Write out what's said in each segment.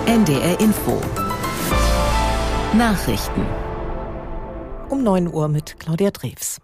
NDR Info. Nachrichten. Um 9 Uhr mit Claudia Drews.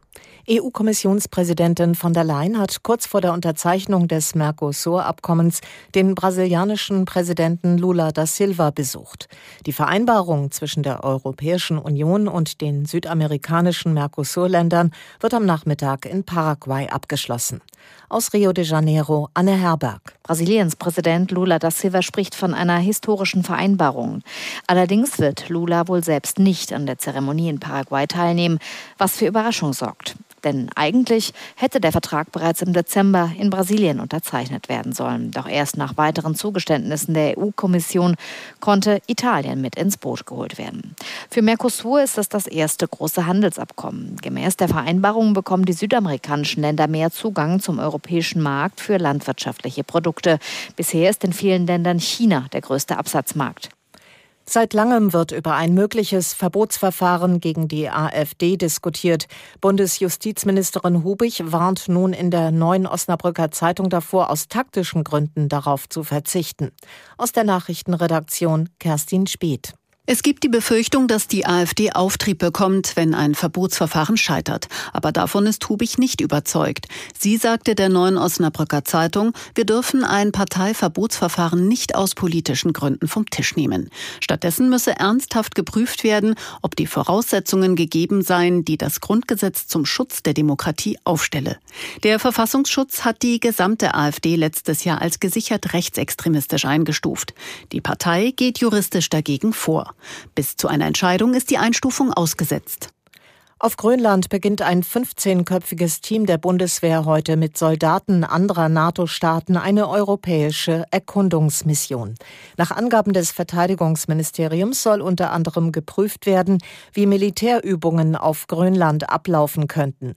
EU-Kommissionspräsidentin von der Leyen hat kurz vor der Unterzeichnung des Mercosur-Abkommens den brasilianischen Präsidenten Lula da Silva besucht. Die Vereinbarung zwischen der Europäischen Union und den südamerikanischen Mercosur-Ländern wird am Nachmittag in Paraguay abgeschlossen. Aus Rio de Janeiro, Anne Herberg. Brasiliens Präsident Lula da Silva spricht von einer historischen Vereinbarung. Allerdings wird Lula wohl selbst nicht an der Zeremonie in Paraguay teilnehmen, was für Überraschung sorgt. Denn eigentlich hätte der Vertrag bereits im Dezember in Brasilien unterzeichnet werden sollen. Doch erst nach weiteren Zugeständnissen der EU-Kommission konnte Italien mit ins Boot geholt werden. Für Mercosur ist das erste große Handelsabkommen. Gemäß der Vereinbarung bekommen die südamerikanischen Länder mehr Zugang zum europäischen Markt für landwirtschaftliche Produkte. Bisher ist in vielen Ländern China der größte Absatzmarkt. Seit langem wird über ein mögliches Verbotsverfahren gegen die AfD diskutiert. Bundesjustizministerin Hubig warnt nun in der Neuen Osnabrücker Zeitung davor, aus taktischen Gründen darauf zu verzichten. Aus der Nachrichtenredaktion Kerstin Speth. Es gibt die Befürchtung, dass die AfD Auftrieb bekommt, wenn ein Verbotsverfahren scheitert. Aber davon ist Hubig nicht überzeugt. Sie sagte der Neuen Osnabrücker Zeitung, wir dürfen ein Parteiverbotsverfahren nicht aus politischen Gründen vom Tisch nehmen. Stattdessen müsse ernsthaft geprüft werden, ob die Voraussetzungen gegeben seien, die das Grundgesetz zum Schutz der Demokratie aufstelle. Der Verfassungsschutz hat die gesamte AfD letztes Jahr als gesichert rechtsextremistisch eingestuft. Die Partei geht juristisch dagegen vor. Bis zu einer Entscheidung ist die Einstufung ausgesetzt. Auf Grönland beginnt ein 15-köpfiges Team der Bundeswehr heute mit Soldaten anderer NATO-Staaten eine europäische Erkundungsmission. Nach Angaben des Verteidigungsministeriums soll unter anderem geprüft werden, wie Militärübungen auf Grönland ablaufen könnten.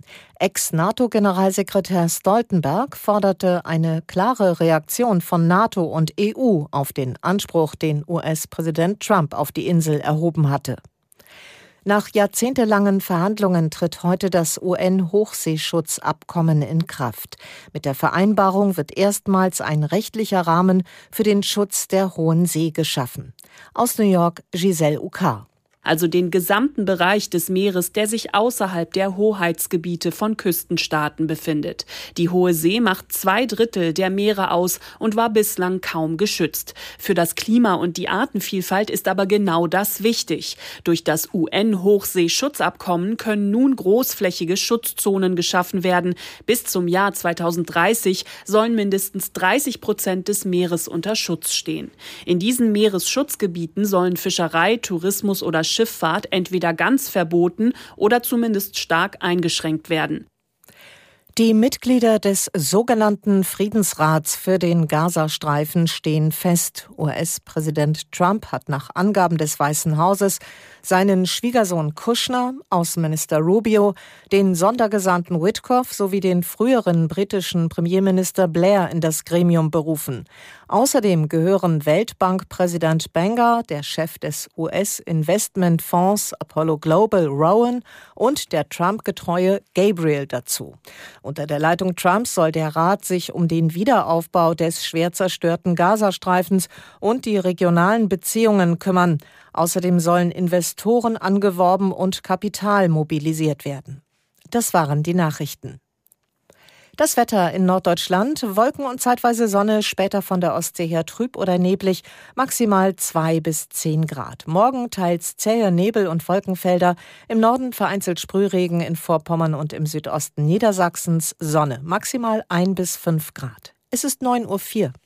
Ex-NATO-Generalsekretär Stoltenberg forderte eine klare Reaktion von NATO und EU auf den Anspruch, den US-Präsident Trump auf die Insel erhoben hatte. Nach jahrzehntelangen Verhandlungen tritt heute das UN-Hochseeschutzabkommen in Kraft. Mit der Vereinbarung wird erstmals ein rechtlicher Rahmen für den Schutz der Hohen See geschaffen. Aus New York, Giselle Ucar. Also den gesamten Bereich des Meeres, der sich außerhalb der Hoheitsgebiete von Küstenstaaten befindet. Die Hohe See macht 2/3 der Meere aus und war bislang kaum geschützt. Für das Klima und die Artenvielfalt ist aber genau das wichtig. Durch das UN-Hochseeschutzabkommen können nun großflächige Schutzzonen geschaffen werden. Bis zum Jahr 2030 sollen mindestens 30% des Meeres unter Schutz stehen. In diesen Meeresschutzgebieten sollen Fischerei, Tourismus oder Schifffahrt entweder ganz verboten oder zumindest stark eingeschränkt werden. Die Mitglieder des sogenannten Friedensrats für den Gazastreifen stehen fest. US-Präsident Trump hat nach Angaben des Weißen Hauses seinen Schwiegersohn Kushner, Außenminister Rubio, den Sondergesandten Witkoff sowie den früheren britischen Premierminister Blair in das Gremium berufen. Außerdem gehören Weltbankpräsident Banger, der Chef des US-Investmentfonds Apollo Global Rowan und der Trump-getreue Gabriel dazu. Unter der Leitung Trumps soll der Rat sich um den Wiederaufbau des schwer zerstörten Gazastreifens und die regionalen Beziehungen kümmern. Außerdem sollen Investoren angeworben und Kapital mobilisiert werden. Das waren die Nachrichten. Das Wetter in Norddeutschland, Wolken und zeitweise Sonne, später von der Ostsee her trüb oder neblig, maximal 2 bis 10 Grad. Morgen teils zähe Nebel- und Wolkenfelder, im Norden vereinzelt Sprühregen, in Vorpommern und im Südosten Niedersachsens Sonne, maximal 1 bis 5 Grad. Es ist 9:04 Uhr.